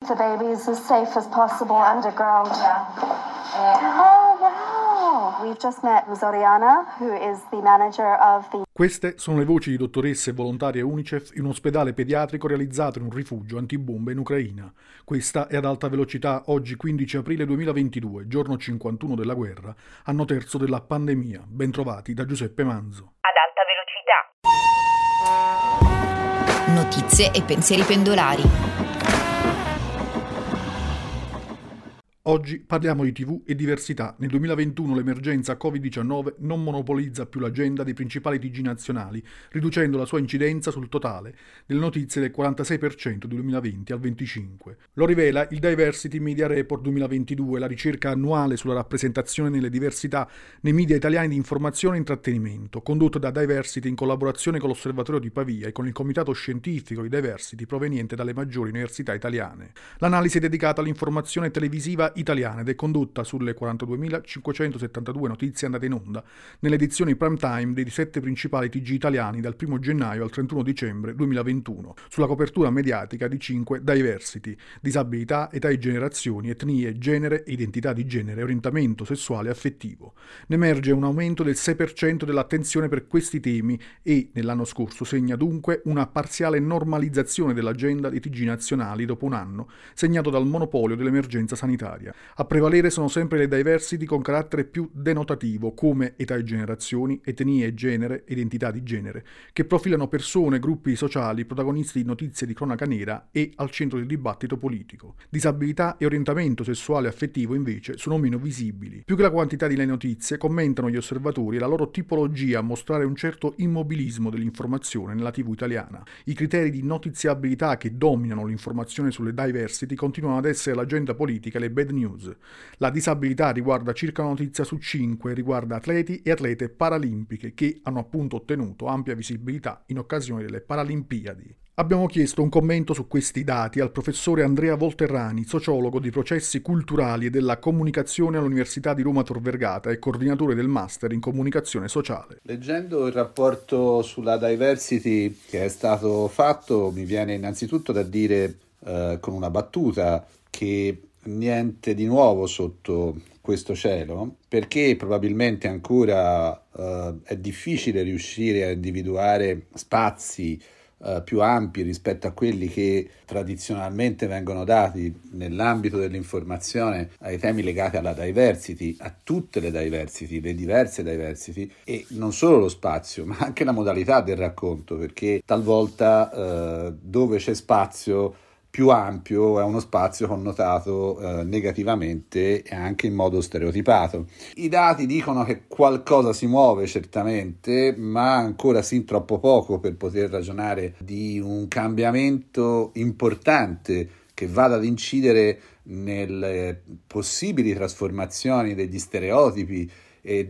the babies as safe as possible underground. Oh, wow! We've just met Zoriana, who is the manager of the... Queste sono le voci di dottoresse e volontarie UNICEF in un ospedale pediatrico realizzato in un rifugio antibombe in Ucraina. Questa è Ad alta velocità, oggi 15 aprile 2022, giorno 51 della guerra, anno terzo della pandemia. Bentrovati da Giuseppe Manzo. Ad alta velocità. Notizie e pensieri pendolari. Oggi parliamo di TV e diversità. Nel 2021 l'emergenza Covid-19 non monopolizza più l'agenda dei principali TG nazionali, riducendo la sua incidenza sul totale delle notizie del 46% del 2020 al 25%. Lo rivela il Diversity Media Report 2022, la ricerca annuale sulla rappresentazione nelle diversità nei media italiani di informazione e intrattenimento, condotto da Diversity in collaborazione con l'Osservatorio di Pavia e con il comitato scientifico di Diversity proveniente dalle maggiori università italiane. L'analisi è dedicata all'informazione televisiva italiana ed è condotta sulle 42.572 notizie andate in onda nelle edizioni prime time dei 7 principali TG italiani dal 1 gennaio al 31 dicembre 2021, sulla copertura mediatica di 5 diversity: disabilità, età e generazioni, etnie, genere, identità di genere, orientamento sessuale e affettivo. Ne emerge un aumento del 6% dell'attenzione per questi temi e, nell'anno scorso, segna dunque una parziale normalizzazione dell'agenda dei TG nazionali dopo un anno segnato dal monopolio dell'emergenza sanitaria. A prevalere sono sempre le diversity con carattere più denotativo, come età e generazioni, etnie e genere, identità di genere, che profilano persone, gruppi sociali, protagonisti di notizie di cronaca nera e al centro del dibattito politico. Disabilità e orientamento sessuale e affettivo, invece, sono meno visibili. Più che la quantità di notizie, commentano gli osservatori la loro tipologia a mostrare un certo immobilismo dell'informazione nella TV italiana. I criteri di notiziabilità che dominano l'informazione sulle diversity continuano ad essere l'agenda politica e le bad news. La disabilità riguarda circa una notizia su 5, riguarda atleti e atlete paralimpiche che hanno appunto ottenuto ampia visibilità in occasione delle Paralimpiadi. Abbiamo chiesto un commento su questi dati al professore Andrea Volterrani, sociologo di processi culturali e della comunicazione all'Università di Roma Tor Vergata e coordinatore del Master in Comunicazione Sociale. Leggendo il rapporto sulla diversity che è stato fatto, mi viene innanzitutto da dire con una battuta che niente di nuovo sotto questo cielo, perché probabilmente ancora è difficile riuscire a individuare spazi più ampi rispetto a quelli che tradizionalmente vengono dati nell'ambito dell'informazione ai temi legati alla diversity, a tutte le diversity, le diverse diversity, e non solo lo spazio ma anche la modalità del racconto, perché talvolta dove c'è spazio più ampio è uno spazio connotato negativamente e anche in modo stereotipato. I dati dicono che qualcosa si muove certamente, ma ancora sin troppo poco per poter ragionare di un cambiamento importante che vada ad incidere nelle possibili trasformazioni degli stereotipi e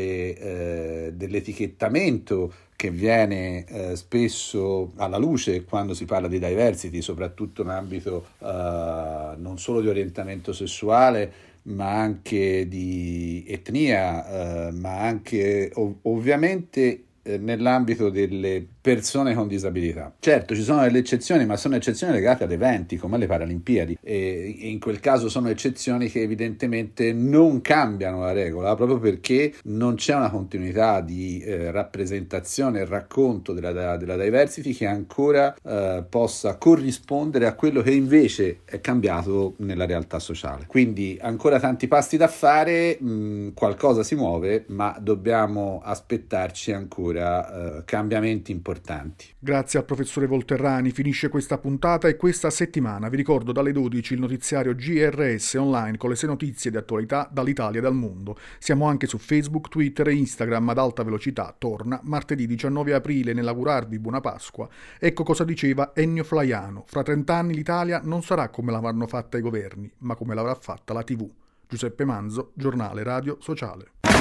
dell'etichettamento che viene spesso alla luce quando si parla di diversity, soprattutto in ambito non solo di orientamento sessuale, ma anche di etnia, ma anche ovviamente nell'ambito delle persone con disabilità. Certo, ci sono delle eccezioni, ma sono eccezioni legate ad eventi come le Paralimpiadi, e in quel caso sono eccezioni che evidentemente non cambiano la regola, proprio perché non c'è una continuità di rappresentazione e racconto della diversity che ancora possa corrispondere a quello che invece è cambiato nella realtà sociale. Quindi ancora tanti passi da fare, qualcosa si muove, ma dobbiamo aspettarci ancora cambiamenti importanti. Grazie al professore Volterrani. Finisce questa puntata e questa settimana. Vi ricordo dalle 12 il notiziario GRS online con le 6 notizie di attualità dall'Italia e dal mondo. Siamo anche su Facebook, Twitter e Instagram. Ad alta velocità torna martedì 19 aprile nell'augurarvi buona Pasqua. Ecco cosa diceva Ennio Flaiano: fra 30 anni l'Italia non sarà come l'avranno fatta i governi, ma come l'avrà fatta la TV. Giuseppe Manzo, Giornale Radio Sociale.